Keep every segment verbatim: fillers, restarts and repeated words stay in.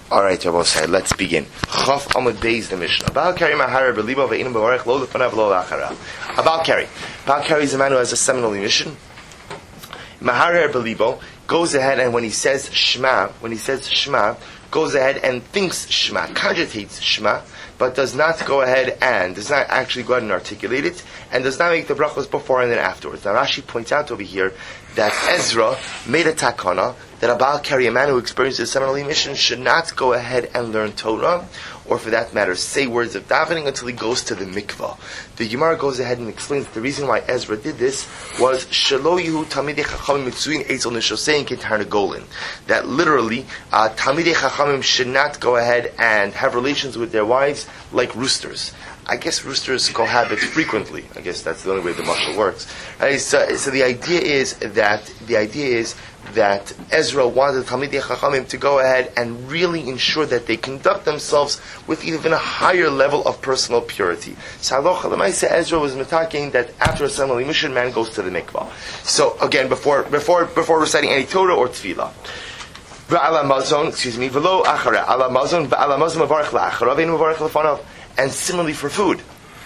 All right, Rabosai, let's begin. Chaf Amud Beis, the Mishnah. Baal Kari Mahara Belibo Ve'inu Bevarech Lo Lefanav Lo Lachara. Baal Kari. Baal Kari is a man who has a seminal emission. Mahara Belibo goes ahead and when he says Shema, when he says Shema, goes ahead and thinks Shema, cogitates Shema, but does not go ahead and, does not actually go ahead and articulate it, and does not make the brachos before and then afterwards. Now Rashi points out over here that Ezra made a takana that a Baal Kari, a man who experiences seminal emission, should not go ahead and learn Torah, or for that matter, say words of davening until he goes to the mikvah. The Gemara goes ahead and explains that the reason why Ezra did this was Shelo Yehu Talmidei Chachamim Mitzuin Eitzel Nishosein Ketar Negolin. That literally, uh, Talmidei Chachamim should not go ahead and have relations with their wives like roosters. I guess roosters cohabit frequently. I guess that's the only way the mashal works. Right? So, so the idea is that the idea is that Ezra wanted Talmidei Chachamim to go ahead and really ensure that they conduct themselves with even a higher level of personal purity. So Halacha L'maaseh, Ezra was mitaking that after a seminal emission, man goes to the mikvah. So again, before before before reciting any Torah or Tefillah. V'ala mazon, excuse me, v'lo achara, ala mazon, v'ala mazon mavarech la'achara, v'ein mavarech lefanav. And similarly for food,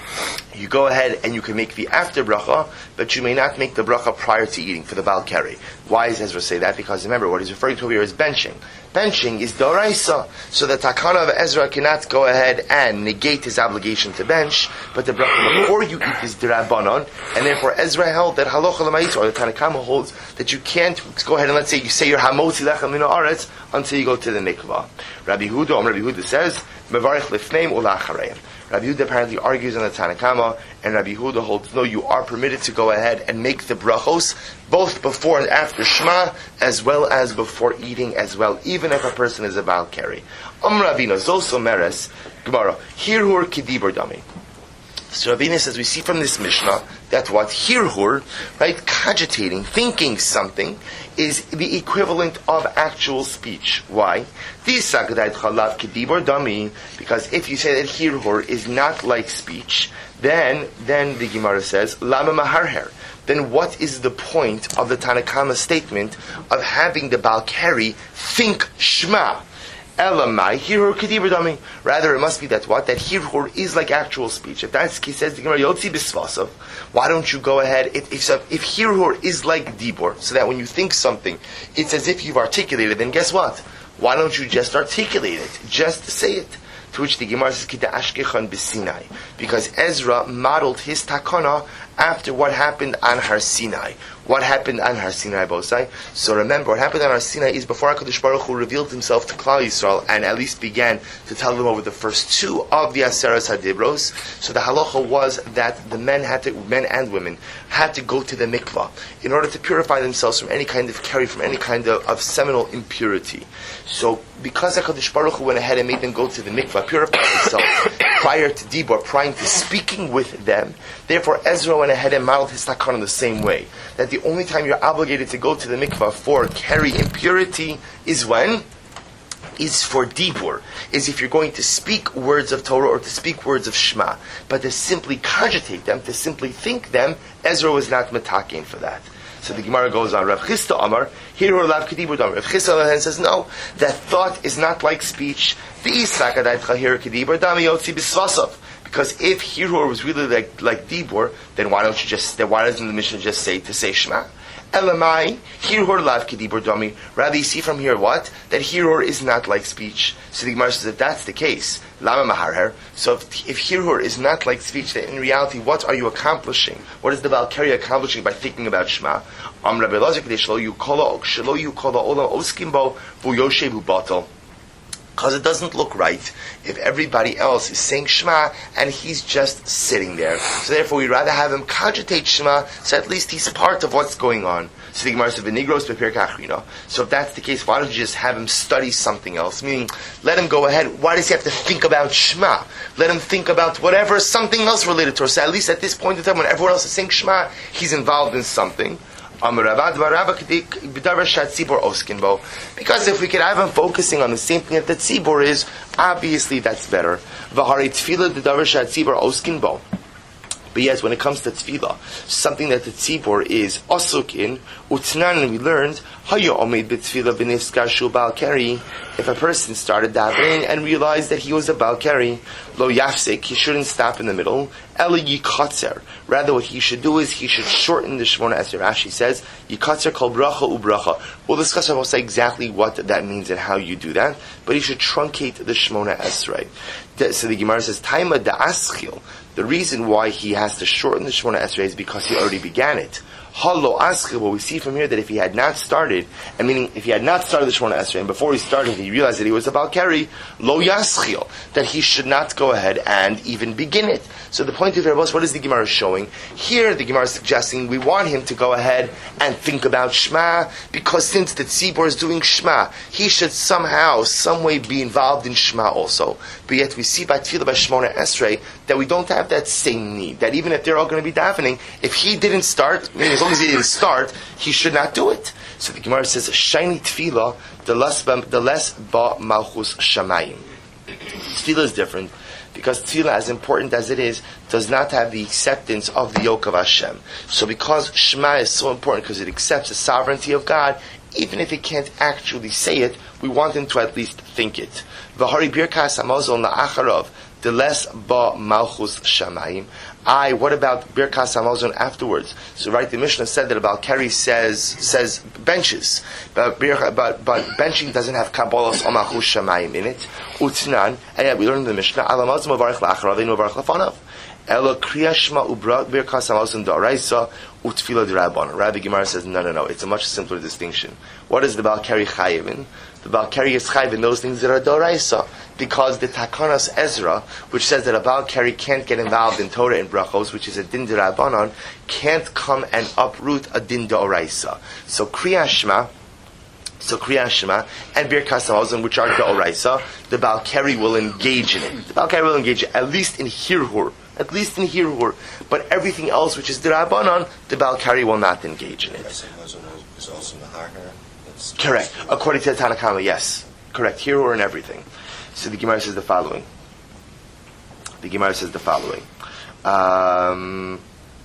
you go ahead and you can make the after bracha, but you may not make the bracha prior to eating for the Baal Kari. Why does Ezra say that? Because remember, what he's referring to here is benching. Benching is doraisa, so the takana of Ezra cannot go ahead and negate his obligation to bench, but the bracha before you eat is derabanan, and therefore Ezra held that halacha l'maisa, or the Tanakama holds that you can't go ahead and let's say you say your hamotzi lechem min haaretz until you go to the mikvah. Rabbi Huda, Om Rabbi Huda says, mevarich lifneim ula'achareim. Rabbi Yehuda apparently argues on the Tanakama, and Rabbi Yehuda holds, no, you are permitted to go ahead and make the brachos, both before and after Shema, as well as before eating as well, even if a person is a Baal Kari. Om Ravina, Zoso Meres, Gemara, Hirhur Kedibur Dami. So Ravina says, we see from this Mishnah, that what Hirhur, right, cogitating, thinking something, is the equivalent of actual speech. Why? Because if you say that Hirhur is not like speech, then then the Gemara says, Lama Maharher. Then what is the point of the Tanakama statement of having the Baal Kari think Shema? Elamai, Hirhur Kedibur Dami. Rather, it must be that what? That Hirhur is like actual speech. If that's the case, says the Gemara, Yotzi Bisvasav, why don't you go ahead, if, if, if Hirhur is like Dibur, so that when you think something, it's as if you've articulated, then guess what? Why don't you just articulate it? Just say it. To which the Gemara says, Kita Ashkechan B'Sinai. Because Ezra modeled his takana after what happened on Har Sinai. What happened on Har Sinai, Bosai? So remember, what happened on Har Sinai is before HaKadosh Baruch Hu revealed himself to Klal Yisrael and at least began to tell them over the first two of the Aseres HaDibros. So the halacha was that the men had to, men and women, had to go to the mikvah in order to purify themselves from any kind of carry, from any kind of, of seminal impurity. So because HaKadosh Baruch Hu went ahead and made them go to the mikvah, purify themselves prior to Dibur, prior to speaking with them, therefore Ezra went ahead and modeled his takana the same way. That the only time you're obligated to go to the mikvah for carry impurity is when? Is for Dibur. Is if you're going to speak words of Torah or to speak words of Shema. But to simply cogitate them, to simply think them, Ezra was not metakein for that. So the Gemara goes on, Rav Chisda Amar, Hirhur Lav Kedibur Dami. Rav Chisda says, no, that thought is not like speech. Because if Hirhur was really like, like Dibur, then why don't you just, then why doesn't the Mishnah just say to say Shema? Elamai, Hirhur Lav Kedibur Dami. Rather, you see from here what? That Hirhur is not like speech. So the Gemara says, if that's the case, Lama Maharher. So if, if Hirhur is not like speech, then in reality, what are you accomplishing? What is the Baal Kari accomplishing by thinking about Shema? Am Rabbi Elazar Kedei Shelo Yukola Shelo Yukola Olam Oskimbo Bu Yoshevu Batal. Because it doesn't look right if everybody else is saying Shema and he's just sitting there. So therefore we'd rather have him cogitate Shema, so at least he's part of what's going on. So the Gemara says, "V'nigros beperek achrina." So if that's the case, why don't you just have him study something else? Meaning, let him go ahead. Why does he have to think about Shema? Let him think about whatever, something else related to her. So at least at this point in time, when everyone else is saying Shema, he's involved in something. Because if we could have him focusing on the same thing that the tzibur is, obviously that's better. But yes, when it comes to tefillah, something that the tzibor is asuk in, utnan, we learned, hayo omed b'tefillah b'nifskar shu bal keri. If a person started davening and realized that he was a bal keri, lo yafsik, he shouldn't stop in the middle. Ela yikatzer. Rather, what he should do is he should shorten the Shemona Esrei. Rashi says, yikatzer kol bracha ubracha. We'll discuss also exactly what that means and how you do that, but he should truncate the Shemona Esrei. So the Gemara says, Taima da'aschil. The reason why he has to shorten the Shemona Esrei is because he already began it. Halo aschil, what we see from here that if he had not started, and meaning if he had not started the Shemona Esrei, and before he started he realized that he was a bal keri, lo yaschil, that he should not go ahead and even begin it. So the point of here was, what is the Gemara showing? Here the Gemara is suggesting we want him to go ahead and think about Shema, because since the tzibor is doing Shema, he should somehow, some way be involved in Shema also. But yet we see by Tefillah by Shemona Esrei that we don't have that same need. That even if they're all going to be davening, if he didn't start, meaning as long as he didn't start, he should not do it. So the Gemara says, shiny Tefillah, the less the less ba malchus shamayim. Tefillah is different, because tefillah, as important as it is, does not have the acceptance of the yoke of Hashem. So because Shema is so important, because it accepts the sovereignty of God, even if he can't actually say it, we want him to at least think it. V'hari birkas hamazon la'acharav, the less ba malchus shamayim. I, what about birkas hamazon afterwards? So right, the Mishnah said that about Keri says says benches, but, but, but benching doesn't have kabbalas or malchus shamayim in it. Utnan, and yet we learned in the Mishnah, alamazon mavarich la'acharav inu mavarich lafanav. Elo kriya shema ubra birkas hamazon da'araisa utfila d'rabbanan. Rabbi Gemara says, no, no, no, it's a much simpler distinction. What is the bal keri chayiv in? The bal keri is chayiv in those things that are d'oraisa, because the Takanas Ezra, which says that a bal keri can't get involved in Torah and brachos, which is a din d'rabbanan, can't come and uproot a din d'oraisa. So kriya shema, so kriya shema and birkas hamazon, which are d'oraisa, the bal keri will engage in it. The bal keri will engage in it, at least in hirhur. At least in Hirhur, but everything else which is D'Rabbanan, the Bal Kari will not engage in it. Is also correct. According to the Tanakama, yes. Correct. Hirhur and everything. So the Gemara says the following. The Gemara says the following. Um,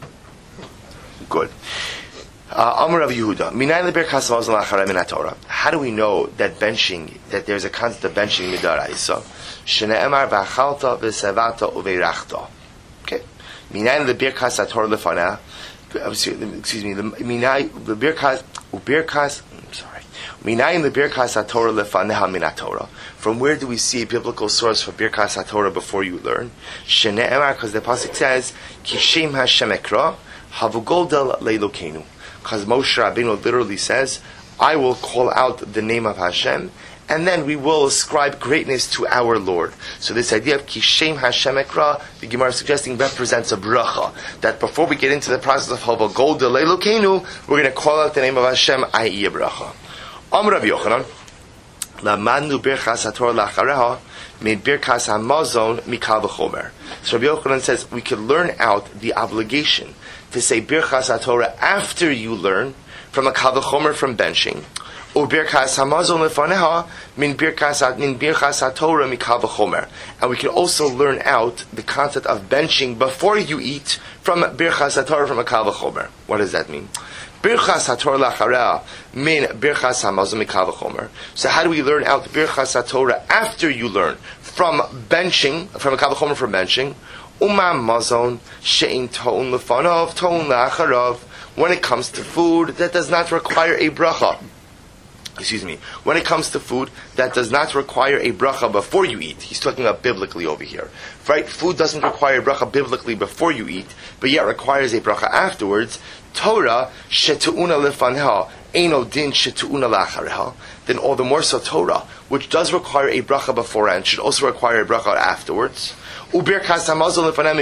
good. Amar Rav Yehuda. Minayin leberkas hamazon la'acharei min Torah. How do we know that benching, that there's a concept of benching midaraisa? Shne'emar v'achalta v'sevata uveirachta. Okay. Minayin leberkas haTorah lefanah. Excuse me. Minayin leberkas uberkas. I'm sorry. Minayin leberkas haTorah lefanah min Torah. From where do we see a biblical source for birkas haTorah before you learn? Shne'emar, because the pasuk says, Kishem Hashem ekra havugoldel leilokenu. Because Moshe Rabbeinu literally says, I will call out the name of Hashem, and then we will ascribe greatness to our Lord. So this idea of Kishem Hashem Ekra, the Gemara is suggesting, represents a bracha. That before we get into the process of Hava Gol Delei Lokenu, we're going to call out the name of Hashem, that is a bracha. Am Rabbi Yochanan, Lamanu Birchas HaTorah Lachareha, Made Birchas HaMazon Mikal V'chomer. So Rabbi Yochanan says we could learn out the obligation to say Birchas HaTorah after you learn from a Kal V'chomer from benching. Or Birchas HaMazon Lefaneha min Birchas min Birchas HaTorah Mikal V'chomer. And we can also learn out the concept of benching before you eat from Birchas HaTorah from a Kal V'chomer. What does that mean? Birchas HaTorah Lacharea min Birchas HaMazon Mikal V'chomer. So how do we learn out Birchas HaTorah after you learn from benching, from a Kal V'chomer from benching? Uma mazon she'in to'un lefanov to'un la'acharav. When it comes to food that does not require a bracha. Excuse me. When it comes to food that does not require a bracha before you eat. He's talking about biblically over here. Right? Food doesn't require a bracha biblically before you eat, but yet requires a bracha afterwards. Torah she'tu'una lefanha eino din she'tu'una la'achareha. Then all the more so Torah, which does require a bracha beforehand, should also require a bracha afterwards. And similarly,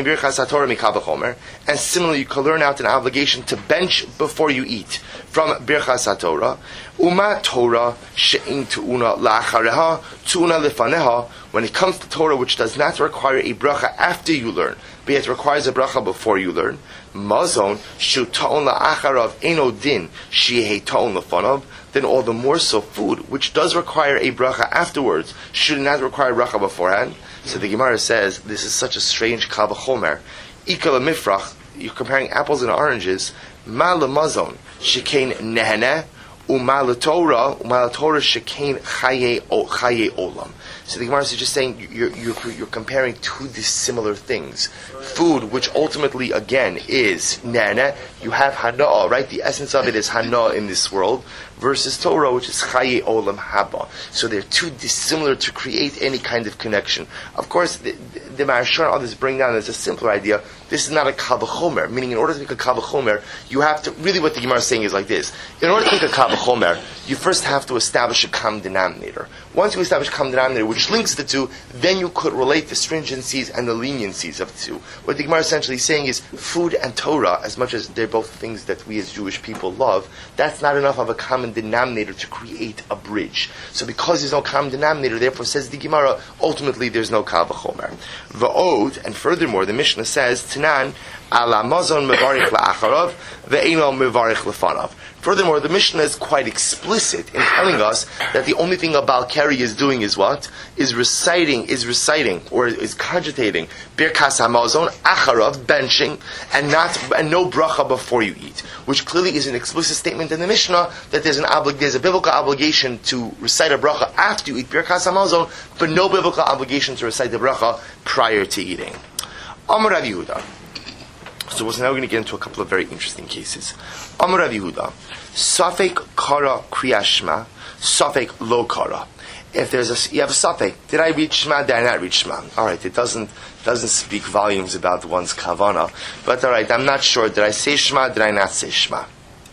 you can learn out an obligation to bench before you eat from Birchas HaTorah. Uma Torah she'in tu'una la'achareha tu'una lefaneha. When it comes to Torah, which does not require a bracha after you learn, but yet requires a bracha before you learn. Mazon shu ta'on la'acharav eno din she'he ta'on lefanav. Then all the more so food, which does require a bracha afterwards, should not require a bracha beforehand. So the Gemara says, this is such a strange Kal V'chomer. Ikala mifrach, you're comparing apples and oranges. Ma lemazon shekain nehene, u'ma letorah, u'ma letorah shekain chaye chaye olam. So the Gemara is just saying you're, you're, you're comparing two dissimilar things. Food, which ultimately, again, is nana. You have hana'ah, right? The essence of it is hana'ah in this world, versus Torah, which is chaye olam haba. So they're too dissimilar to create any kind of connection. Of course, the, the, the Maharsha and others bring down as a simpler idea. This is not a kal v'chomer, meaning in order to make a kal v'chomer, you have to, really what the Gemara is saying is like this. In order to make a kal v'chomer, you first have to establish a common denominator. Once you establish a common denominator, which links the two, then you could relate the stringencies and the leniencies of the two. What the Gemara is essentially saying is food and Torah, as much as they're both things that we as Jewish people love, that's not enough of a common denominator to create a bridge. So because there's no common denominator, therefore says the Gemara, ultimately there's no kal v'chomer. V'od, and furthermore, the Mishnah says, Tanan, ala mazon mevarich la'acharav, ve'eno mevarich lefanav. Furthermore, the Mishnah is quite explicit in telling us that the only thing a Baal Keri is doing is what? Is reciting, is reciting, or is cogitating, Birkas HaMazon, Acharav, benching, and not, and no bracha before you eat. Which clearly is an explicit statement in the Mishnah that there's an oblig, there's a biblical obligation to recite a bracha after you eat Birkas HaMazon, but no biblical obligation to recite the bracha prior to eating. Amar Rav Yehuda. So now we're going to get into a couple of very interesting cases. Amar Rav Yehuda, Safek kara kriyashma, Safek lo kara. If there's a, you have a Safek, did I read Shema, did I not read Shema? Alright, it doesn't, doesn't speak volumes about one's kavana, but alright, I'm not sure, did I say Shema, did I not say Shema?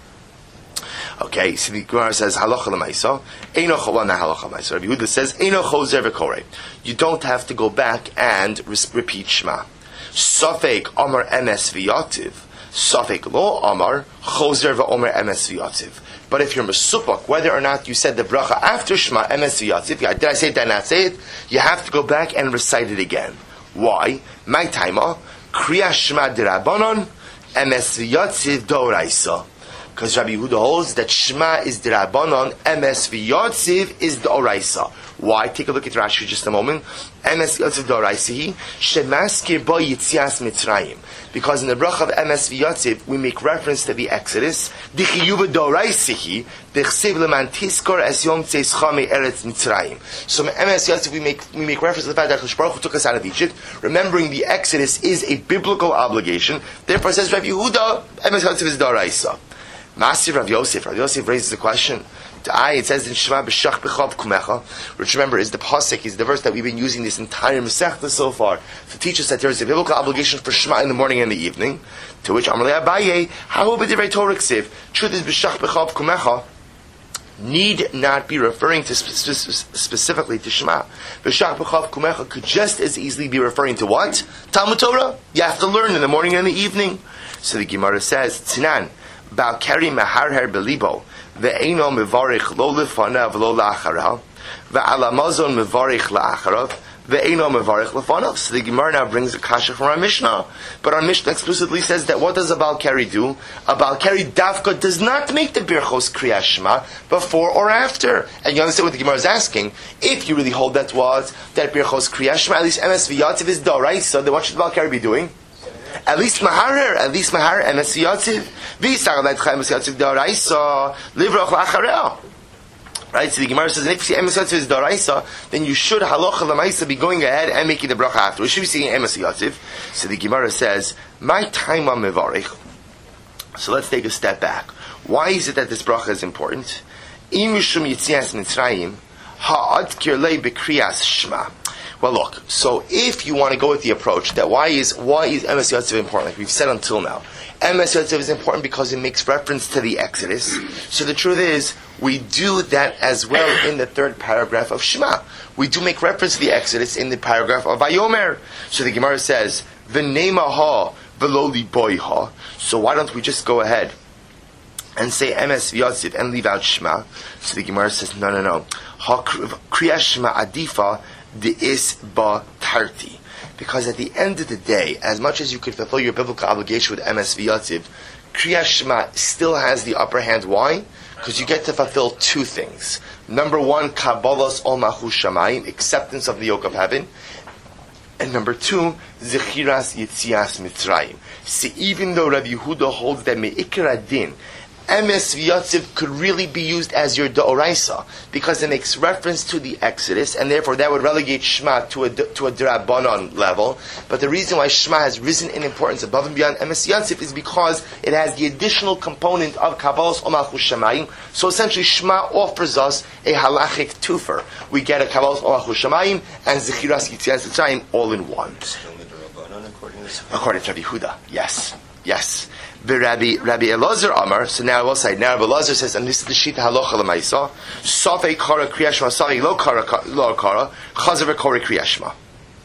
Okay, so the Gemara says, halacha l'maisa, eino chola na halacha l'maisa. Rabbi Yehuda says, eino chozer v'korei. You don't have to go back and re- repeat Shema. Safek Amar Emes V'Yativ, Safek Lo Amar Chozer VaOmer Emes V'Yativ. But if you're mesupok, whether or not you said the bracha after Shema Emes V'Yativ, did I say it, did I not say it? You have to go back and recite it again. Why? My taima Kriya Shema D'Rabbanon Emes V'Yativ D'Oraisa. Because Rabbi Yehuda holds that Shema is D'Rabbanon, Emes V'Yatziv is D'Oraisa. Why? Take a look at Rashi just a moment. Emes V'Yatziv D'Oraisa, Shemaskir Bo Yitzias Mitzrayim. Because in the bracha of Emes V'Yatziv, we make reference to the Exodus. D'Chiyuva D'Oraisa, D'Chsev Leman Tiskor Es Yom Tzeischa Me'eretz Mitzrayim. So in Emes V'Yatziv, we make, we make reference to the fact that Hakadosh Baruch Hu took us out of Egypt. Remembering the Exodus is a biblical obligation. Therefore says Rabbi Yehuda, Emes V'Yatziv is D'Oraisa. Masir Rav Yosef. Rav Yosef raises the question. I, it says in Shema b'shach b'chav kumecha, which remember is the pasuk, is the verse that we've been using this entire Masechta so far to teach us that there is a biblical obligation for Shema in the morning and the evening. To which Amalei Abaye, how would the Torah ksiv? Truth is b'shach b'chav kumecha need not be referring to spe- spe- specifically to Shema. B'shach b'chav kumecha could just as easily be referring to what? Talmud Torah. You have to learn in the morning and the evening. So the Gemara says, Tzinan. Baal Keri meharher belibo, ve'eno mevarich lo lefanav lo la'acharav, ve'ala mazon mevarich la'acharav, ve'eno mevarich lefanav. So the Gemara now brings a kasha from our Mishnah, but our Mishnah explicitly says that what does a Baal Keri do? A Baal Keri dafka does not make the birchos kriyas Shema before or after. And you understand what the Gemara is asking? If you really hold that was that birchos kriyas Shema, at least Emes V'Yatziv is d'oraisa, then what should the Baal Keri be doing? At least Maharer, at least Maharer, Emes V'Yatziv. V'yisar let Chaim Emes V'Yatziv d'oraisa, livrach la'achareo. Right, so the Gemara says, if you see Emes V'Yatziv is d'oraisa, then you should halacha l'maisa be going ahead and making the bracha after. We should be seeing Emes V'Yatziv. So the Gemara says, my time on mevarich. So let's take a step back. Why is it that this bracha is important? Im mishum yitzias mitzrayim, ha'ad kirlei b'kriyas shema. Well, look. So, if you want to go with the approach that why is why is Emes V'Yatziv important, like we've said until now, Emes V'Yatziv is important because it makes reference to the Exodus. So the truth is, we do that as well in the third paragraph of Shema. We do make reference to the Exodus in the paragraph of Vayomer. So the Gemara says, "V'neima ha v'lo liboy ha." So why don't we just go ahead and say Emes V'Yatziv and leave out Shema? So the Gemara says, no, no, no. Ha kriyas Shema adifa. The is ba tarti, because at the end of the day, as much as you could fulfill your biblical obligation with Emes V'Yatziv, Kriyas Shema still has the upper hand. Why? Because you get to fulfill two things. Number one, Kabbalas Ol Malchus Shamayim, acceptance of the yoke of heaven, And number two, Zechiras Yitzias Mitzrayim. See, even though Rabbi Yehuda holds that Me'ikra Din, Emes v'Yatziv could really be used as your D'oraisa, because it makes reference to the Exodus, and therefore that would relegate Shema to a, to a D'Rabbanan level. But the reason why Shema has risen in importance above and beyond Emes v'Yatziv is because it has the additional component of Kabbalas Omalchus Shamayim. So essentially Shema offers us a halachic tufer. We get a Kabbalas Omalchus Shamayim and Zechiras Yitzias Mitzrayim all in one. According to Rabbi Yehuda, yes, yes. The Rabbi Rabbi Elazar Amar. So now I will say. Now Rabbi Elazar says, and this is the shita halacha lemaisa. Safei kara kriyashma, safei lo kara lo kara chazer v'kori kriyashma.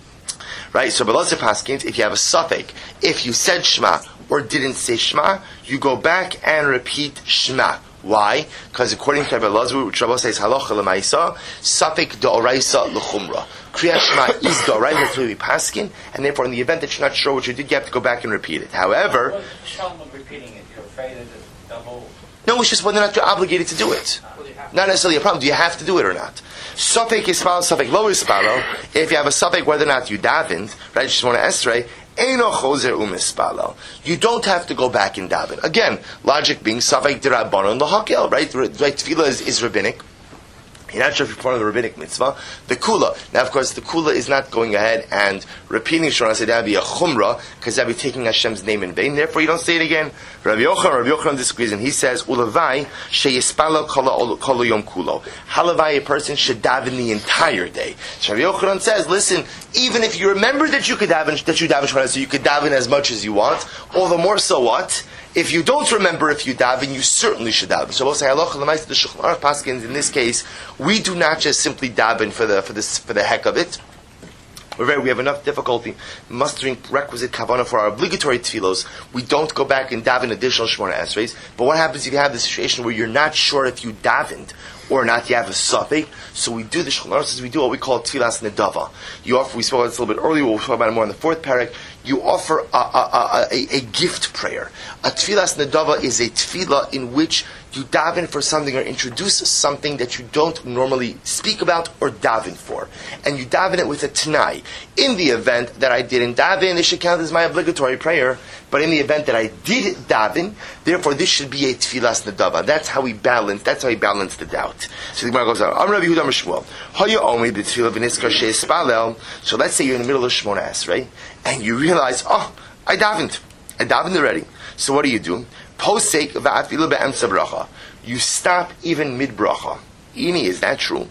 Right. So Rabbi Elazar paskins, if you have a suffix, if you said shema or didn't say shema, you go back and repeat shema. Why? Because according to Rabbi Elazar, which Rabbi says halacha lemaisa, suffix d'oraisa l'chumra. Kriyat Shema is d'oraisa, that's what we paskin, and therefore in the event that you're not sure what you did, you have to go back and repeat it. However, what is the shalom of repeating it? You're afraid of the double? No, it's just whether or not you're obligated to do it. Not necessarily a problem. Do you have to do it or not? Safek ispalo, safek lo ispalo. If you have a safek whether or not you davened, right? You just want to esrei. Eino chozer umispalo. You don't have to go back and daven. Again, logic being safek d'Rabbanan l'hakel, right? Right, tefillah is, is rabbinic. You're not sure if you're part of the rabbinic mitzvah. The kula. Now, of course, the kula is not going ahead and repeating Shemona Esrei. That would be a chumrah, because that would be taking Hashem's name in vain. Therefore, you don't say it again. Rabbi Yochanan, Rabbi Yochanan disagrees, and he says, "Ulavai sheyispalo kol yom kulo." Halavai, a person should daven the entire day. So Rabbi Yochanan says, "Listen, even if you remember that you could daven, that you daven Shemona Esrei, you could daven as much as you want. All the more so, what? If you don't remember if you daven, you certainly should daven." So we'll say, "Halacha l'maisa," the Shulchan Aruch paskins in this case, we do not just simply daven for the for this for the heck of it. We're very, we have enough difficulty mustering requisite kavanah for our obligatory tefillos. We don't go back and daven additional Shemona Esreis. But what happens if you have the situation where you're not sure if you davened or not? You have a suffix. So we do the Shulchan Aruch says we do what we call tefillas nedava. You offer. We spoke about this a little bit earlier. We'll talk about it more in the fourth parak. You offer a, a, a, a, a gift prayer. A tefillas nedava is a tefillah in which you daven for something or introduce something that you don't normally speak about or daven for. And you daven it with a t'nai. In the event that I didn't daven, it should count as my obligatory prayer. But in the event that I did daven, therefore this should be a tefillas nedava. That's how we balance, that's how we balance the doubt. So the Gemara goes on. Am Rabbi Yehuda Mishmuel. Haya omi b'tefillah v'niskar she'espalel. So let's say you're in the middle of Shemona Esrei, and you realize, oh, I davened. I davened already. So what do you do? Posek va'afilu be'emsa bracha. You stop even mid bracha. Ini, is that true?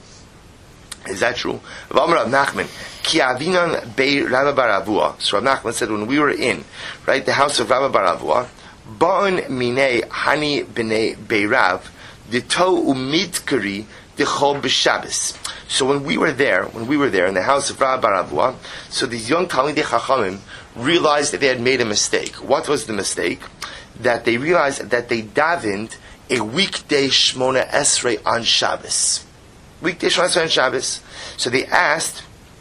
Is that true? V'amar Rav Nachman, ki avinan bei Rabba bar Avua. So Rav Nachman said when we were in, right, the house of Rabba bar Avua, ba'on minei hani b'nei beirav, dito umidkari dichol b'Shabbos. So when we were there, when we were there in the house of Rabba bar Avua, so these young Talmidei Chachamim realized that they had made a mistake. What was the mistake? That they realized that they davened a weekday Shemona Esrei on Shabbos. Weekday Shemona Esrei on Shabbos. So they asked,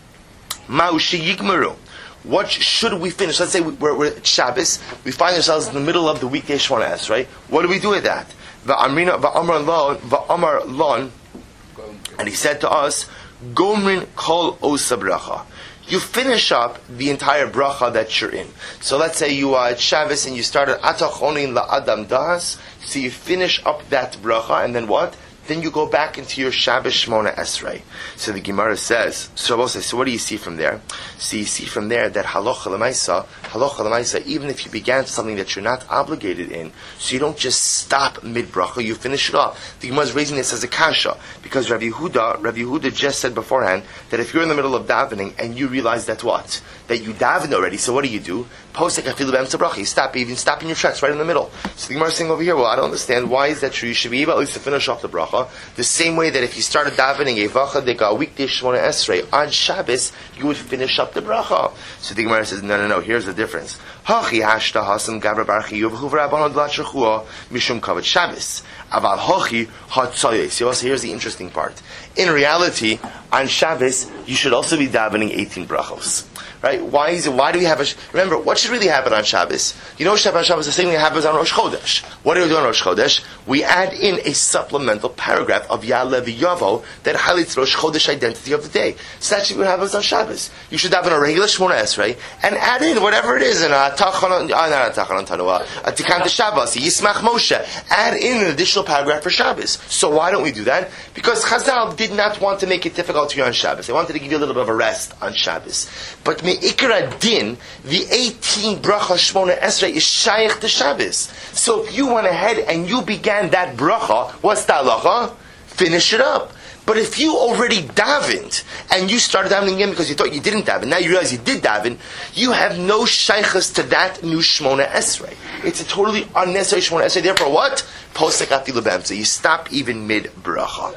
Ma'ushi Yigmaru, what should we finish? Let's say we're, we're at Shabbos, we find ourselves in the middle of the weekday Shemona Esrei. What do we do with that? Va'amrina va'amar lon, va'amar lon, and he said to us, Gomrin kol osa bracha. You finish up the entire bracha that you're in. So let's say you are at Shabbos and you started Atachonin la'adam das. So you finish up that bracha and then what? Then you go back into your Shabbos Shemona Esrei. So the Gemara says, so what do you see from there? So you see from there that halacha l'maisa, halacha l'maisa, even if you began something that you're not obligated in, so you don't just stop mid bracha, you finish it off. The Gemara is raising this as a kasha, because Rabbi Yehuda, Rabbi Yehuda just said beforehand that if you're in the middle of davening and you realize that what? That you davened already, so what do you do? Posek afilu be'emsa bracha. You stop, even stop in your tracks right in the middle. So the Gemara is saying over here, well, I don't understand, why is that true? You should be able at least to finish off the bracha. The same way that if you started davening a vacha deka, a weekday Shemona Esrei on Shabbos, you would finish up the bracha. So the Gemara says, no, no, no. Here's the difference. Hachi hashta hasam gavra bar chiyuv v'rabanan dlachshachua mishum kavod Shabbos. Aval hachi hatzoyes. So also here's the interesting part. In reality, on Shabbos, you should also be davening eighteen brachos. right? Why is it? Why do we have a? Remember, what should really happen on Shabbos? You know, Shabbos Shabbos the same thing happens on Rosh Chodesh. What do we do on Rosh Chodesh? We add in a supplemental paragraph of Ya'aleh v'Yavo that highlights Rosh Chodesh identity of the day. So that's what happens on Shabbos. You should have a regular Shmona Esrei and add in whatever it is in a Tachon, uh, not a Tachon Tanua, a Tikant Shabbos, a Yismach Moshe. Add in an additional paragraph for Shabbos. So why don't we do that? Because Chazal did not want to make it difficult to you on Shabbos. They wanted to give you a little bit of a rest on Shabbos. But Me'ikra Din, the eighteen Bracha Shmona Esrei is Shaykh to Shabbos. So if you went ahead and you began that Bracha, what's the halacha? Finish it up. But if you already davened, and you started davening again because you thought you didn't daven, now you realize you did daven, you have no shaykhs to that new Shmona Esrei. It's a totally unnecessary Shmona Esrei. Therefore what? Posek afilu b'emtza. You stop even mid-bracha.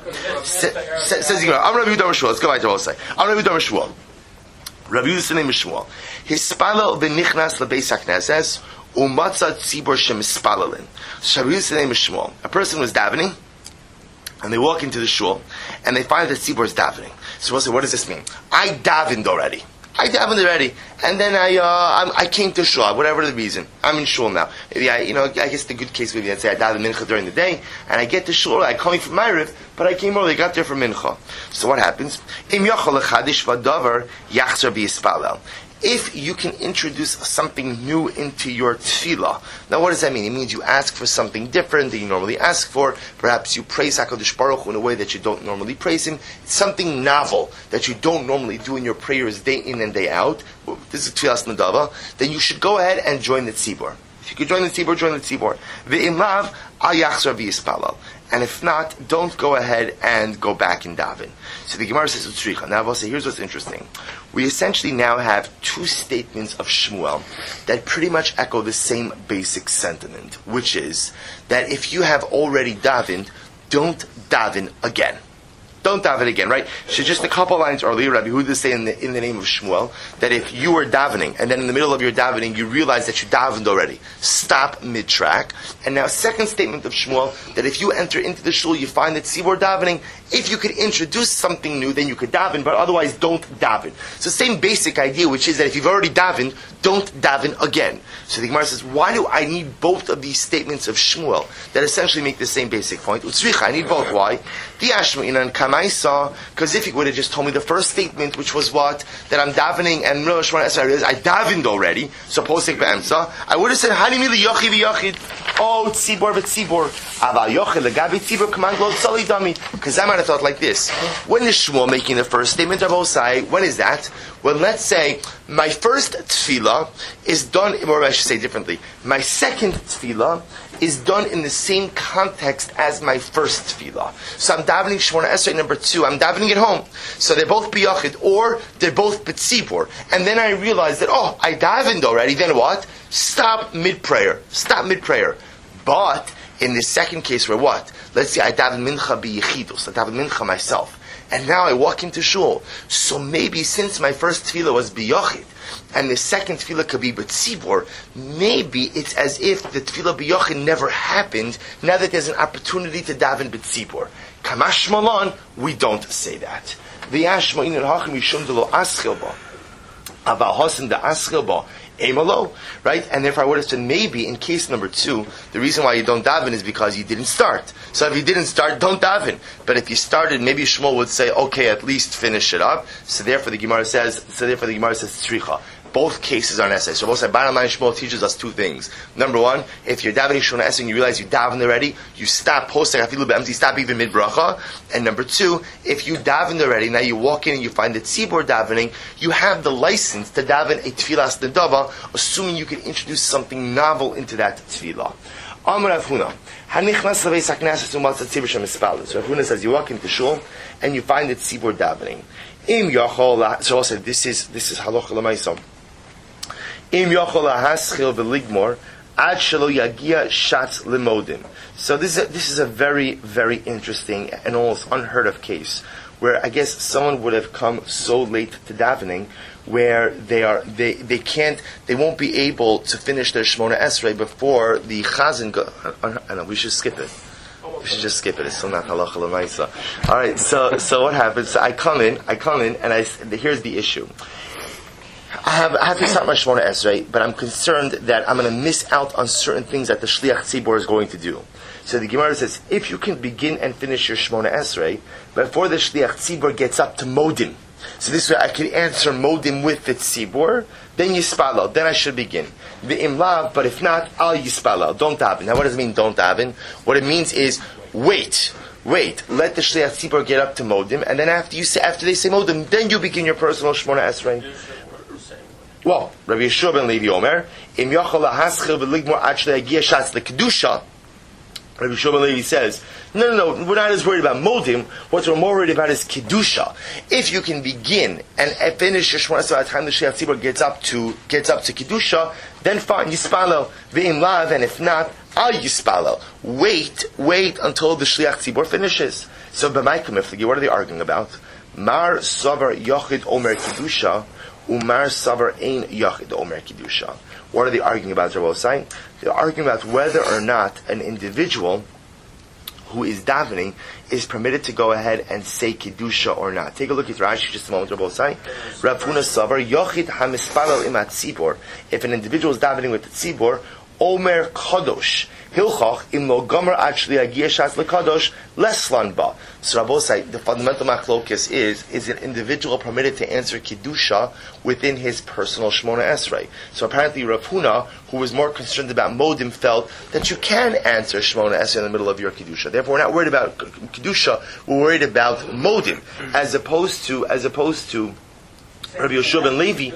Says the Gemara, I'm Rabbi Yehuda Shmuel. Let's go back to what I say. I'm Rabbi Yehuda Shmuel. Rabbi Yehuda's name is Shmuel. Hispala v'nichnas lebeis hakneses u'matza tzibor shemispalalim. So Rabbi Yehuda's name is Shmuel. A person was davening, and they walk into the shul, and they find that Tzibor is davening. So we'll say, what does this mean? I davened already. I davened already. And then I uh, I came to shul, whatever the reason. I'm in shul now. Maybe I, you know, I guess the good case would be, I'd say I davened mincha during the day, and I get to shul, I'm coming from Ma'ariv, but I came early, I got there for mincha. So what happens? Im yochol lechadish v'davar yachzor v'yispalel. If you can introduce something new into your tefillah. Now what does that mean? It means you ask for something different than you normally ask for. Perhaps you praise HaKadosh Baruch Hu in a way that you don't normally praise Him. It's something novel that you don't normally do in your prayers day in and day out. This is Tfilas Nadava. Then you should go ahead and join the tzibor. If you could join the tzibor, join the tzibor. Ve'im lav al yachzor v'yispalal. And if not, don't go ahead and go back and daven. So the Gemara says, Utsricha. Now, I'll say, here's what's interesting. We essentially now have two statements of Shmuel that pretty much echo the same basic sentiment, which is that if you have already davened, don't daven again. Don't daven again, right? So just a couple lines earlier, Rabbi Yehuda say in the, in the name of Shmuel, that if you were davening, and then in the middle of your davening, you realize that you davened already, stop mid-track. And now second statement of Shmuel, that if you enter into the shul, you find that Tzibor davening, if you could introduce something new, then you could daven, but otherwise don't daven. So same basic idea, which is that if you've already davened, don't daven again. So the Gemara says, why do I need both of these statements of Shmuel that essentially make the same basic point? Utzricha, I need both. Why? Because if he would have just told me the first statement, which was what? That I'm davening and I realized I davened already, so posek be'emsa, I would have said, Hani mili yochi v'yochid. Oh, tzibor v'tzibor. Aval yochid legabi tzibor command lo tzali dami. Because I might have thought like this. When is Shmuel making the first statement of Osai? When is that? Well, let's say my first tefillah is done, or I should say differently, my second tefillah is done in the same context as my first tefillah. So I'm davening Shmona Esrei number two. I'm davening at home. So they're both biyachid, or they're both betzibor. And then I realize that, oh, I davened already. Then what? Stop mid-prayer. Stop mid-prayer. But in the second case, where what? Let's say I daven mincha biyechidus. I daven mincha myself. And now I walk into shul. So maybe since my first tefillah was biyachid, and the second tefillah could be betzibor, maybe it's as if the tefillah biyachid never happened, now that there's an opportunity to daven betzibor. Kamash malon, we don't say that. V'yashma inin hachim yishum de lo aschil bo. Aval hosin de aschil bo. Emalo, right? And therefore I would have said maybe in case number two, the reason why you don't daven is because you didn't start. So if you didn't start, don't daven. But if you started, maybe Shmuel would say, okay, at least finish it up. So therefore the Gemara says, so therefore the Gemara says tzricha. Both cases are necessary. So both say, bottom line, Shmuel teaches us two things. Number one, if you're davening Shona Esrei and you realize you davened already, you stop posting afilu be'emti, stop even mid bracha. And number two, if you davened already, now you walk in and you find the tzibor davening, you have the license to daven a tefillas nedava, assuming you can introduce something novel into that tefillah. Amar Rav Huna, hanichnas lebeis hakneses u'matzah tzibor shemispalel. So Rav Huna says, you walk into shul and you find the tzibor davening. Im yachol, so also this is this is halacha l'maisa. Im yochol haschil v'ligmor ad shelo yagia shatz limodim. So this is a, this is a very very interesting and almost unheard of case where I guess someone would have come so late to davening where they are they, they can't they won't be able to finish their Shmona Esrei before the chazan go. I know we should skip it. We should just skip it. It's still not halacha l'maisa. All right. So so what happens? So I come in. I come in, and I here's the issue. I have, I have to start my Shemona Esrei, but I'm concerned that I'm going to miss out on certain things that the Shliach Tzibor is going to do. So the Gemara says, if you can begin and finish your Shemona Esrei before the Shliach Tzibor gets up to Modim, so this way I can answer Modim with the Tzibor, then Yispalal, then I should begin. The Imlav, but if not, Al Yispalal, don't daven. Now what does it mean, don't daven? What it means is, wait, wait, let the Shliach Tzibor get up to Modim, and then after you say, after they say Modim, then you begin your personal Shemona Esrei. Well, Rabbi Yeshua ben Levi Omer, Im Yochel LaHaschil V'Ligmor Ad Shle'Yagia Shatz LeKedusha. Rabbi Yeshua ben Levi says, no, no, no, we're not as worried about Modim. What we're more worried about is Kedusha. If you can begin and finish your Shemona Esrei by the time the Shliach Tzibor gets up to gets up to Kedusha, then fine, Yispalel V'Im Lav, and if not, Al Yispalel. Wait, wait until the Shliach Tzibor finishes. So, b'maikum ifligi, what are they arguing about? Mar Savar Yochid Omer Kedusha. Umar Savar Ein Yachid Omer Kedusha. What are they arguing about, Rabbi Osai? They're arguing about whether or not an individual who is davening is permitted to go ahead and say Kedusha or not. Take a look at Rashi just a moment, Rabbi Osai. Rav Huna Savar Yochid HaMispalel Imat Tzibor. If an individual is davening with the Tzibor, Omer Kadosh. Hilchach im lo gomer actually agia shas lekadosh leslan ba. So Rabbi Osai, the fundamental machlokes is: is an individual permitted to answer kedusha within his personal Shemona Esrei? So apparently Rav Huna, who was more concerned about modim, felt that you can answer Shemona Esrei in the middle of your kedusha. Therefore, we're not worried about kedusha; we're worried about modim, as opposed to as opposed to Rabbi Yeshua ben Levi.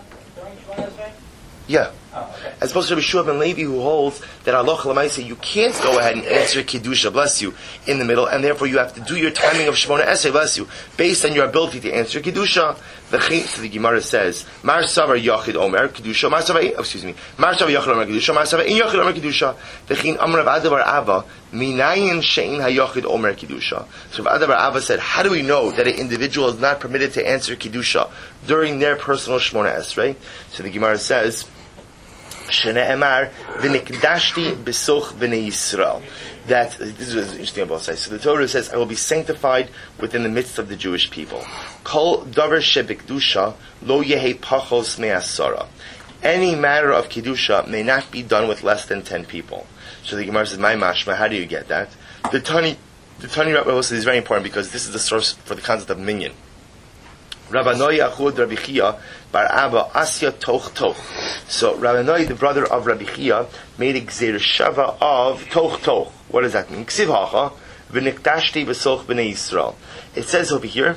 Yeah. Oh, okay. As opposed to Rabbi Yeshua ben Levi, who holds that Allah L'maaseh, you can't go ahead and answer Kedusha, bless you, in the middle, and therefore you have to do your timing of Shemona Esrei, bless you, based on your ability to answer Kedusha. So the Gemara says, Mar Savar Yachid Omer Kedusha, Mar Savar, excuse me, Mar Savar Yachid Omer Kedusha, Mar Savar In Yachid Omer Kedusha, V'chein Amar Rav Ada bar Ava, Minayin Shein HaYachid Omer Kedusha. So Rav Ada bar Ava said, how do we know that an individual is not permitted to answer Kedusha during their personal Shemona Esrei? So the Gemara says, Shene'emar v'nikdashti besoch b'nei Yisrael. That this is interesting about sides. So the Torah says, "I will be sanctified within the midst of the Jewish people." Kol davar shebekdusha lo yehei pachos me'asara. Any matter of kedusha may not be done with less than ten people. So the Gemara says, "My mashma, how do you get that?" The Tani, the Tani Rabbi is very important because this is the source for the concept of minyan. Rabbanoi Achud Rabbi Chia Bar Abba Asya Toch Toch. So Rabbanoi, the brother of Rabbi Chia, made a Gzeir Shava of Toch Toch. What does that mean? Ksiv Hacha V'niktashti V'soch B'nei Yisrael. It says over here,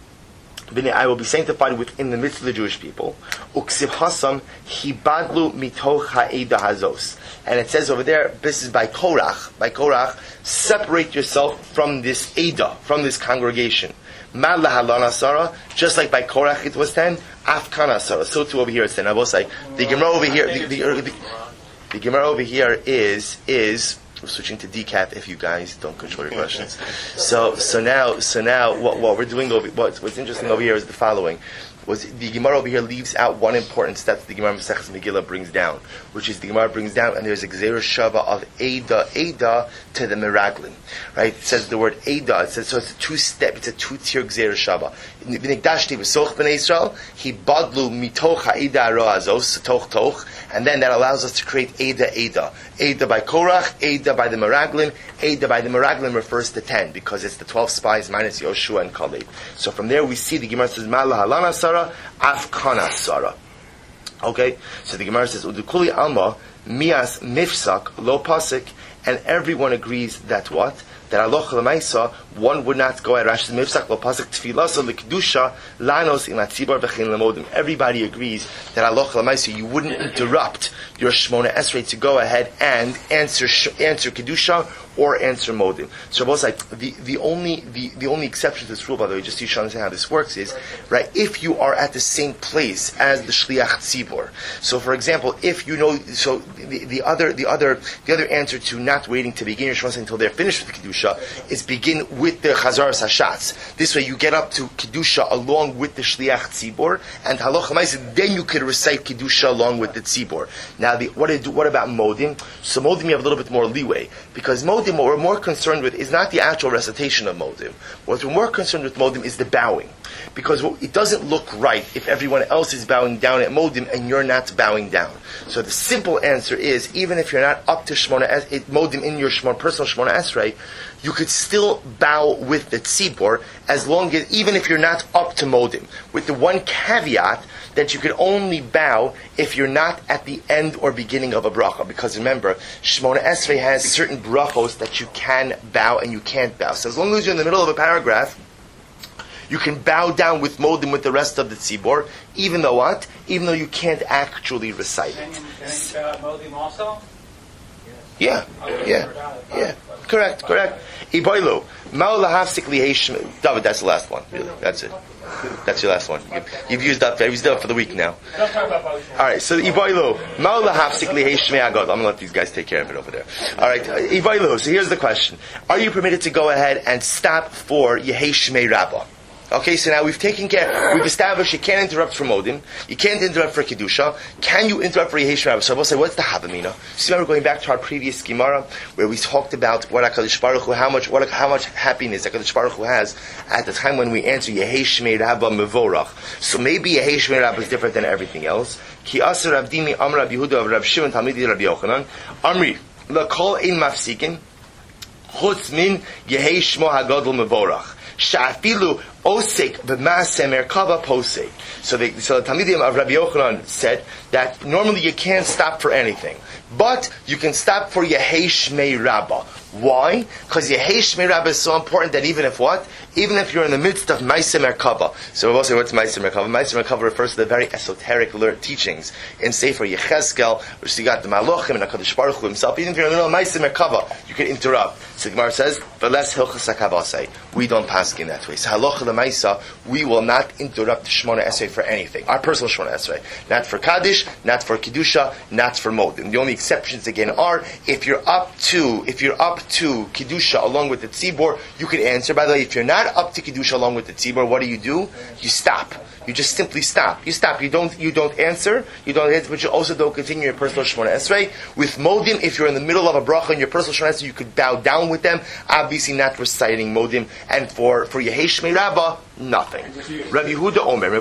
I will be sanctified within the midst of the Jewish people. Uksiv Hasam Hibadlu Mitoch Ha'eda Hazos. And it says over there, this is by Korach. By Korach, separate yourself from this Eda, from this congregation. Mad lahalan asara, just like by Korach it was ten, afkan asara. So too over here it's ten. I will say the Gemara over here, the, the, the, the Gemara over here is is. We're switching to decaf if you guys don't control your questions. So so now so now what what we're doing over what's what's interesting over here is the following. Was the Gemara over here leaves out one important step that the Gemara Maseches Megillah brings down, which is the Gemara brings down, and there's a Gzeir Shava of Eda, Eda to the Meraglim, right? It says the word Eda. It says so. It's a two-step. It's a two-tier Gzeir Shava. V'nikdashti v'soch b'nei Yisrael. He badlu mitoch ha'eda ro'azos toch toch, and then that allows us to create Eda Eda. Eda by Korach, Eda by the Meraglim. Eda by the Meraglim refers to ten because it's the twelve spies minus Yoshua and Kaleb. So from there we see the Gemara says Ma'ala halana Sarah, Afkana Sarah. Okay, so the Gemara says Udukuli Alma Mias Mifsak Lo Pasik, and everyone agrees that what? That Allah L'maisa, one would not go at Rashi's Mifsak Lo Pasik Tfilasa L'Kedusha Lanos in Latzibar V'chein L'modim. Everybody agrees that Allah L'maisa, you wouldn't interrupt your Shemona Esrei to go ahead and answer answer Kedusha or answer Modim. So both like the, the only the, the only exception to this rule, by the way, just so you should understand how this works, is right if you are at the same place as the Shliach Tzibor. So for example, if you know so the, the other the other the other answer to not waiting to begin your Shemona until they're finished with the Kedusha is begin with the Chazaras Hashatz. This way you get up to Kedusha along with the Shliach Tzibor, and Halacha Ma'aseh, then you could recite Kedusha along with the Tzibor. Now the, what, do, what about Modim? So Modim you have a little bit more leeway, because Modim, what we're more concerned with is not the actual recitation of Modim. What we're more concerned with Modim is the bowing. Because it doesn't look right if everyone else is bowing down at Modim and you're not bowing down. So the simple answer is, even if you're not up to Shmona Es- Modim in your Shmona, personal Shmona Esrei, you could still bow with the tzibor, as long as, even if you're not up to Modim, with the one caveat that you could only bow if you're not at the end or beginning of a bracha. Because remember, Shmona Esrei has certain brachos that you can bow and you can't bow. So as long as you're in the middle of a paragraph, you can bow down with Modim with the rest of the tzibor, even though what? Even though you can't actually recite Can it. you, can you uh, Modim also? Yeah, yeah, yeah. Correct, correct. Iboilu, Ma'u lahafsik lihesh. David, that's the last one. Really, that's it. That's your last one. You've, you've used up. You've used up for the week now. All right. So Iboilu, Ma'u lahafsik lihesh me'agod. I'm gonna let these guys take care of it over there. All right, Iboilu. So here's the question: are you permitted to go ahead and stop for Yehesh Shmei Rabbah? Okay, so now we've taken care, we've established you can't interrupt for Modim, you can't interrupt for Kedusha. Can you interrupt for Yehesh Rabbah? So I will say, what's the Havamina? So remember going back to our previous Gemara, where we talked about what HaKadosh Baruch Hu, how much, what, how much happiness HaKadosh Baruch Hu has at the time when we answer Yehesh Shmei Rabbah Mevorach. So maybe Yehesh Shmei Rabbah is different than everything else. Ki Aser Rabdimi Amr Rabbi Yehuda of Rav Shimon Talmidi Rabbi Yochanan. Amri, L'kol ein mafsikin, chutz min Yehesh Shmo HaGadol Mevorach. Sha'afilu osek b'maaseh merkava posek. So the so the Talmidim of Rabbi Yochanan said that normally you can't stop for anything, but you can stop for Yehesh Shmei Rabbah. Why? Because Yehesh Shmei Rabbah is so important that even if what? Even if you're in the midst of Maaseh Merkava. So we'll say, what's Maaseh Merkava? Maaseh Merkava refers to the very esoteric teachings in Sefer Yechezkel, which you got the Malachim and HaKadosh Baruch Hu himself. Even if you're in the middle of Maaseh Merkava, you can interrupt. So the Gemara says, "V'les hilchas hakavasei." We don't pass in that way. So halacha l'maisa, we will not interrupt the Shmona Esrei for anything. Our personal Shmona Esrei, not for Kaddish, not for Kedusha, not for Modim. The only exceptions again are if you're up to if you're up to Kedusha along with the Tzibor, you can answer. By the way, if you're not up to Kedusha along with the Tzibor, what do you do? You stop. You just simply stop. You stop. You don't. You don't answer. You don't answer, but you also don't continue your personal Shmona Esrei. With Modim, if you're in the middle of a bracha in your personal Shmona Esrei, you could bow down with them. Obviously, not reciting Modim. And for for Yehesh Shmei Rabbah, nothing. Rabbi Yehuda Omer.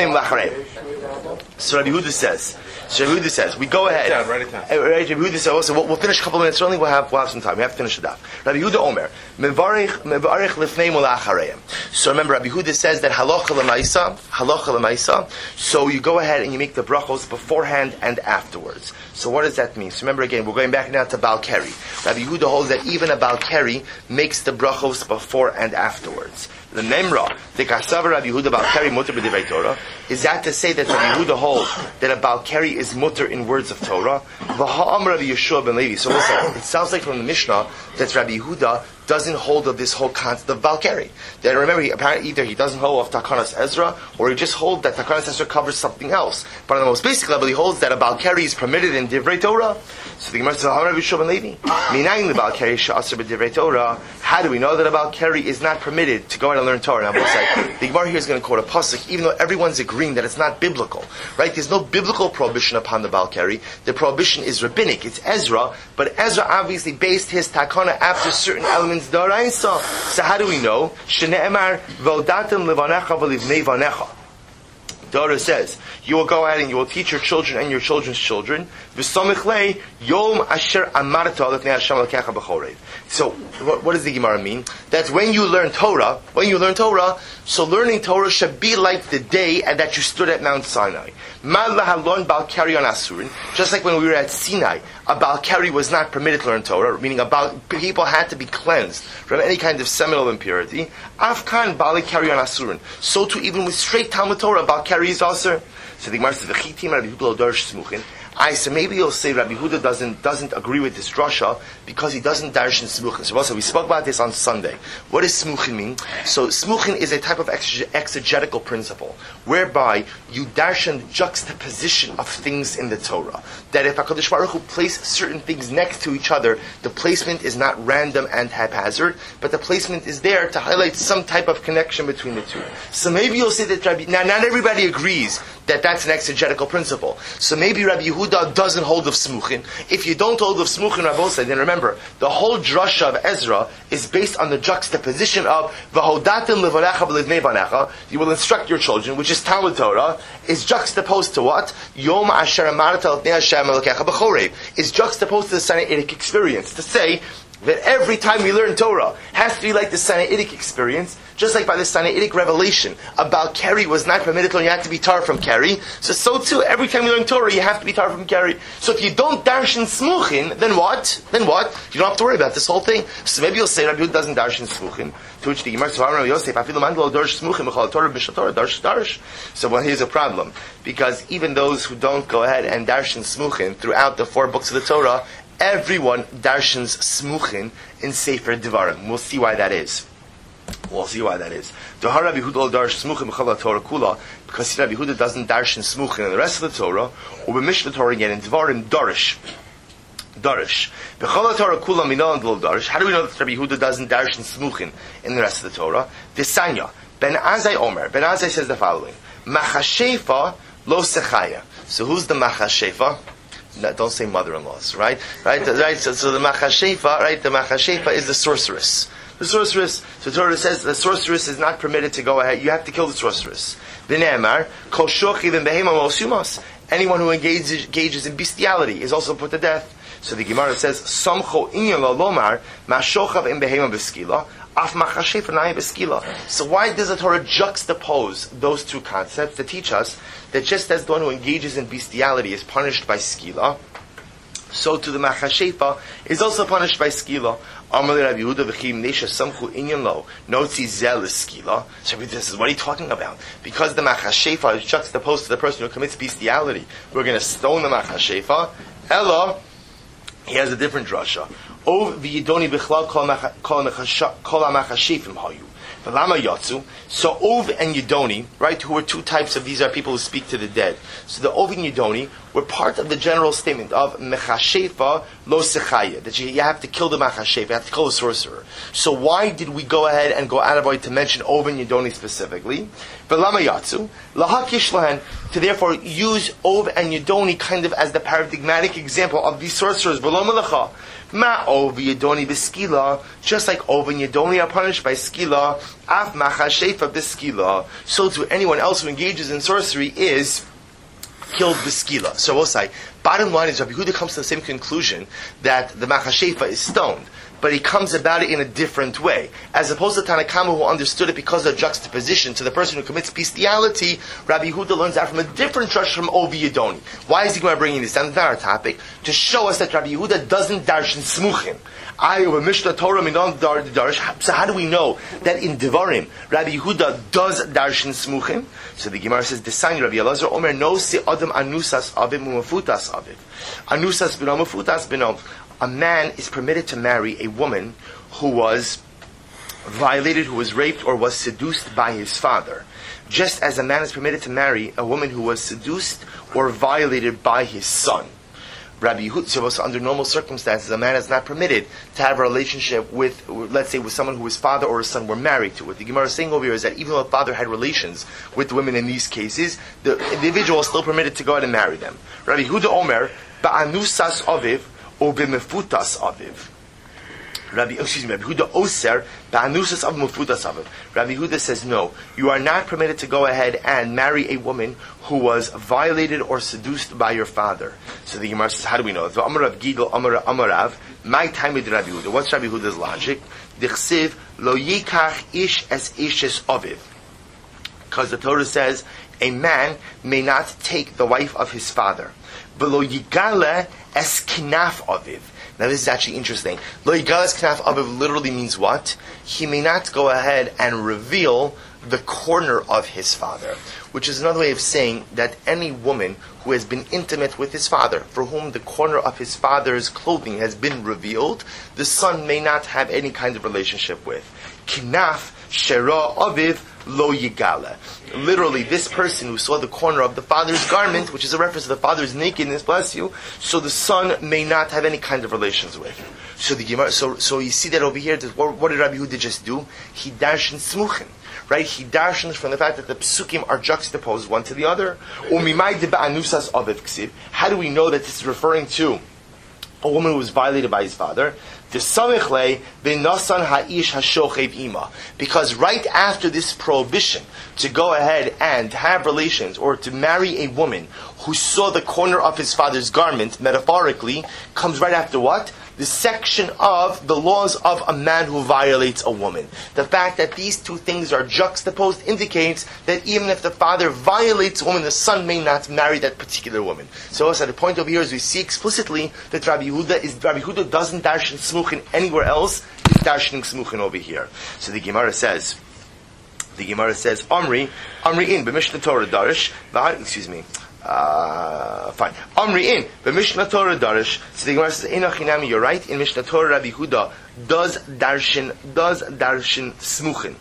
So Rabbi Yehuda says. So Rabbi Yehuda says, we go ahead. Write it down. Uh, Rabbi Yehuda says, also, we'll, we'll finish a couple of minutes. Certainly, we'll have, we'll have some time. We have to finish the daf. Rabbi Yehuda Omer. Mevarich mevarich lefnei mulacharayim. So remember, Rabbi Yehuda says that halacha l'maisa, halacha l'maisa. So you go ahead and you make the brachos beforehand and afterwards. So what does that mean? So remember again, we're going back now to Baal Keri. Rabbi Yehuda holds that even a Baal Keri makes the brachos before and afterwards. The Memra, the Kasav Rabbi Yehuda Baal Keri mutter b'divrei Torah, is that to say that Rabbi Yehuda holds that a Baal Keri is mutter in words of Torah? V'ha'am Rabbi Yeshua ben Levi. So listen, it sounds like from the Mishnah that Rabbi Yehuda doesn't hold of this whole concept of Baal Keri. That remember, he, apparently either he doesn't hold of Takanas Ezra, or he just holds that Takanas Ezra covers something else. But on the most basic level, he holds that a Baal Keri is permitted in Divrei Torah. So the Gemara says, Rabbi Yeshua ben Levi, Minayin leBaal Keri she'aser b'Divrei Torah. How do we know that a Baal Keri is not permitted to go out and learn Torah? Now, we'll say, the Gemara here is going to quote a pasuk, even though everyone's agreeing that it's not biblical, right? There's no biblical prohibition upon the Baal Keri. The prohibition is rabbinic. It's Ezra, but Ezra obviously based his takana after certain elements d'oraisa. So how do we know? Shne'emar v'odatem levanecha v'livnei vanecha. Torah says, you will go ahead and you will teach your children and your children's children. V'samich lei yom asher amarta lefnei Hashem l'kecha b'chorev. So, what, what does the Gemara mean? That when you learn Torah, when you learn Torah, so learning Torah should be like the day that you stood at Mount Sinai. Ma lahalon Baal Keri on Asurin. Just like when we were at Sinai, a Baal Keri was not permitted to learn Torah, meaning about people had to be cleansed from any kind of seminal impurity. Afkan Baal Keri on Asurin. So too, even with straight Talmud Torah, Baal Keri is also. So the Gemara says, "V'chitim Rabbi Yehuda Darsh Smuchin." I so maybe you'll say Rabbi Yehuda doesn't doesn't agree with this drasha because he doesn't darshan smuchin. So also we spoke about this on Sunday. What does smuchin mean? So smuchin is a type of exegetical principle whereby you darshan juxtaposition of things in the Torah. That if HaKadosh Baruch Hu place certain things next to each other, the placement is not random and haphazard, but the placement is there to highlight some type of connection between the two. So maybe you'll say that Rabbi, now not everybody agrees that that's an exegetical principle. So maybe Rabbi Yehuda doesn't hold of smuchin. If you don't hold of smuchin, Rabbi Osai, then remember, the whole drasha of Ezra is based on the juxtaposition of v'hodatim levarecha v'livnei banecha, you will instruct your children, which is Talmud Torah, is juxtaposed to what? Yom asher amarta l'fnei Hashem elokecha b'chorev, is juxtaposed to the Sinaitic experience, to say that every time we learn Torah has to be like the Sinaitic experience, just like by the Sinaitic revelation about Keri was not permitted till you had to be tar from Keri. So so too, every time you learn Torah, you have to be tar from Keri. So if you don't darshan smuchin, then what? Then what? You don't have to worry about this whole thing. So maybe you'll say Rabbi Yehuda doesn't darshan smuchin. To which the Gemara says, Rabbi Yosef, afilu mandlo darsh smuchin b'chol Torah b'shal Torah darsh darsh. So well, here's a problem, because even those who don't go ahead and darshan smuchin throughout the four books of the Torah, everyone darshans smuchin in Sefer Devarim. We'll see why that is. We'll see why that is. Because Rabbi Yehuda doesn't darshan smuchin in the rest of the Torah, or b'mishna Torah again in Devarim darish. Darish. How do we know that Rabbi Yehuda doesn't darshan smuchin in the rest of the Torah? Desanya. Ben Azai Omer. Ben Azai says the following: Machashefa lo sechaya. So who's the Machashefa? No, don't say mother-in-laws, right? Right, right. So, so the Machashefa, right? The Machashefa is the sorceress. The sorceress. So Torah says the sorceress is not permitted to go ahead. You have to kill the sorceress. V'ne'emar kol shochivim behema mosumos. Anyone who engages, engages in bestiality is also put to death. So the Gemara says samcho inyan lomar mashochav im behema beskila. So why does the Torah juxtapose those two concepts to teach us that just as the one who engages in bestiality is punished by skila, so to the Machashefa is also punished by skila? So this is what are you talking about? Because the Machashefa is juxtaposed to the person who commits bestiality, we're going to stone the Machashefa. Ella, he has a different drasha. Ov v'yidoni b'chlal kol ha'machashefim hayu. V'lama yatzu. So Ov and Yidoni, right, who were two types of, these are people who speak to the dead. So the Ov and Yidoni were part of the general statement of mechashefa lo sechaya, that you, you have to kill the machashefa, you have to kill the sorcerer. So why did we go ahead and go out of our way to mention Ov and Yidoni specifically? V'lama yatzu lahakish lahen, to therefore use Ov and Yidoni kind of as the paradigmatic example of these sorcerers. V'lo melacha. Ma Ov Yidoni b'skila, just like Ov and Yidoni are punished by skila, af machashefa b'skila, so to anyone else who engages in sorcery is killed b'skila. So we'll say, bottom line is Rabbi Yehuda comes to the same conclusion that the machashefa is stoned, but he comes about it in a different way. As opposed to Tanakama, who understood it because of juxtaposition to the person who commits bestiality, Rabbi Yehuda learns that from a different drush from Ov Yidoni. Why is he going to bring this down? It's not our topic. To show us that Rabbi Yehuda doesn't darshan smuchin. I or Mishnah Torah minon darish. So how do we know that in Devarim Rabbi Yehuda does darshan smuchin? So the Gemara says, "Design Rabbi Elazar Omer no se adam anusas aviv mumafutas aviv. Anusas b'no mufutas b'no." A man is permitted to marry a woman who was violated, who was raped, or was seduced by his father. Just as a man is permitted to marry a woman who was seduced or violated by his son. Rabbi Yehuda, under normal circumstances, a man is not permitted to have a relationship with, let's say, with someone who his father or his son were married to. What the Gemara is saying over here is that even though the father had relations with the women in these cases, the individual is still permitted to go ahead and marry them. Rabbi Yehuda Omer, ba'anusas aviv, or b'mefutas aviv. Rabbi, excuse me, Rabbi Yehuda Oser, ba'anusas of mefutas aviv. Rabbi Yehuda says, no, you are not permitted to go ahead and marry a woman who was violated or seduced by your father. So the Gemara says, how do we know? The Amar of Gigel, Amar Amarav, my time with Rabbi Yehuda. What's Rabbi Yehuda's logic? Dichsiv lo yikach ish es ishes aviv. Because the Torah says, a man may not take the wife of his father. V'lo yigale es kinaf aviv. Now this is actually interesting. Lo yigale es kinaf aviv literally means what? He may not go ahead and reveal the corner of his father, which is another way of saying that any woman who has been intimate with his father, for whom the corner of his father's clothing has been revealed, the son may not have any kind of relationship with. Kinaf Shera Aviv Lo Yigala. Literally, this person who saw the corner of the father's garment, which is a reference to the father's nakedness, bless you, so the son may not have any kind of relations with. So the Gemara, so so you see that over here. What, what did Rabbi Yehuda just do? He darshan smuchin, right? He darshans from the fact that the psukim are juxtaposed one to the other. How do we know that this is referring to a woman who was violated by his father? Because right after this prohibition to go ahead and have relations or to marry a woman who saw the corner of his father's garment, metaphorically, comes right after what? The section of the laws of a man who violates a woman. The fact that these two things are juxtaposed indicates that even if the father violates a woman, the son may not marry that particular woman. So also the point over here is we see explicitly that Rabbi Yehuda is Rabbi Yehuda doesn't darshan smuchin anywhere else. He's darshaning smuchin over here. So the Gemara says, the Gemara says, Omri, Omri in b'Mishnah Torah Darish. Excuse me. Uh, fine. Omri in, but Mishnah Torah Darish. So the Gemara says, Einachinami, you're right. In Mishnah Torah, Rabbi Yehuda does darshan, does darshan smuchin.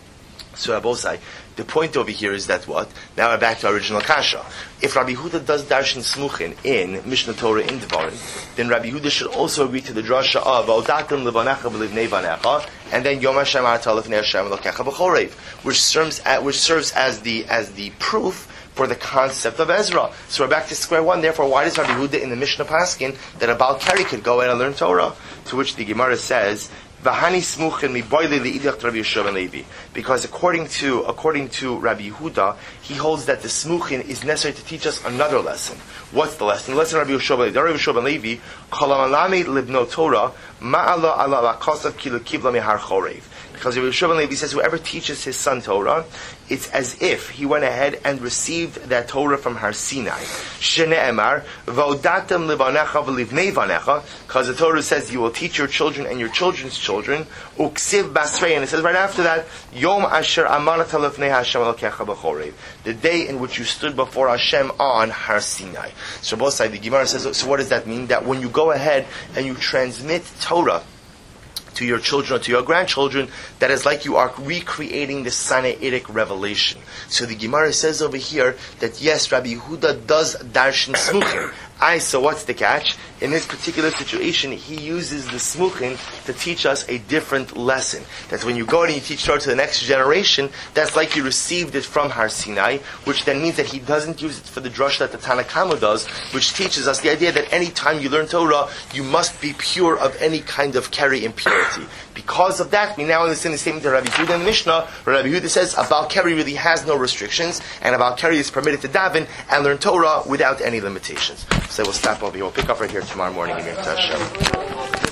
So Abosai, the point over here is that what? Now we're back to our original kasha. If Rabbi Yehuda does darshan smuchin in Mishnah Torah in Devarim, then Rabbi Yehuda should also agree to the drasha of Odatim levanecha b'livnei vanecha, and then Yom Hashem arata lefnei Hashem elokecha b'chorev, which serves as, which serves as the as the proof for the concept of Ezra. So we're back to square one. Therefore, why does Rabbi Yehuda in the Mishnah Paskin that a Baal Keri could go and learn Torah? To which the Gemara says, "V'hani smuchin mi boile li'idach Rabbi Yeshua ben Levi." Because according to according to Rabbi Yehuda, he holds that the smuchin is necessary to teach us another lesson. What's the lesson? The lesson of Rabbi Yeshua ben Levi. Rabbi Yeshua ben Levi, "Kolamalami libno Torah ma'ala ala lakasav kilu kibla mehar chorev." Because Rabbi Yeshua ben Levi says, whoever teaches his son Torah, it's as if he went ahead and received that Torah from Har Sinai. Shene'emar, v'odatem livanecha v'livnei vanecha, because the Torah says, you will teach your children and your children's children, uksiv basrei, and it says right after that, Yom asher amanat lefnei Hashem elokecha b'chorev, the day in which you stood before Hashem on Har Sinai. So both sides, the Gemara says, so what does that mean? That when you go ahead and you transmit Torah to your children or to your grandchildren, that is like you are recreating the Sinaitic revelation. So the Gemara says over here that yes, Rabbi Yehuda does darshan smuchin. I, so what's the catch? In this particular situation, he uses the smuchin to teach us a different lesson. That when you go and you teach Torah to the next generation, that's like you received it from Har Sinai, which then means that he doesn't use it for the drush that the Tanna Kama does, which teaches us the idea that any time you learn Torah, you must be pure of any kind of keri impurity. Because of that, we now understand the statement of Rabbi Yehuda in the Mishnah, where Rabbi Yehuda says a Baal Keri really has no restrictions, and a Baal Keri is permitted to daven and learn Torah without any limitations. So we'll stop over here. We'll pick up right here tomorrow morning in Yom Hashem.